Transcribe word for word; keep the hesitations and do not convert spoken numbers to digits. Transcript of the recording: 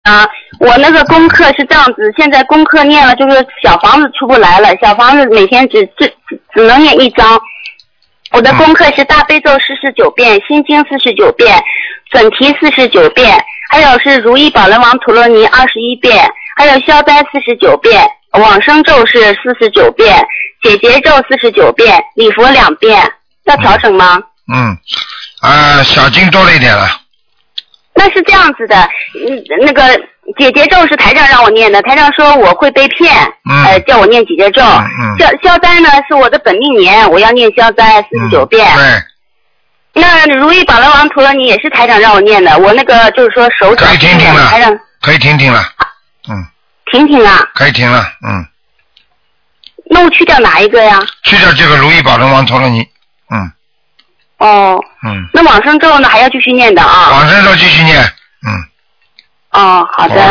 啊，我那个功课是这样子，现在功课念了，就是小房子出不来了，小房子每天只只只能念一张。我的功课是大悲咒四十九遍，心经四十九遍，准提四十九遍，还有是如意宝轮王陀罗尼二十一遍，还有消灾四十九遍，往生咒是四十九遍，解结咒四十九遍，礼佛两遍，要调整吗？ 嗯，啊，小经多了一点了。 那是这样子的，嗯，那个解结咒是台长让我念的，台长说我会被骗， 嗯、 呃，叫我念解结咒。 嗯嗯、 消消灾呢是我的本命年，我要念消灾四十九遍。 嗯、 对。那如意宝轮王陀罗尼也是台长让我念的，我那个就是说手脚。 可以停停了。 台长。 可以停停了。嗯。 停停了。 可以停了，嗯。 那我去掉哪一个呀？ 去掉这个如意宝轮王陀罗尼，嗯。 哦。 嗯。 那往生咒呢还要继续念的啊？ 往生咒继续念，嗯。 哦，好的。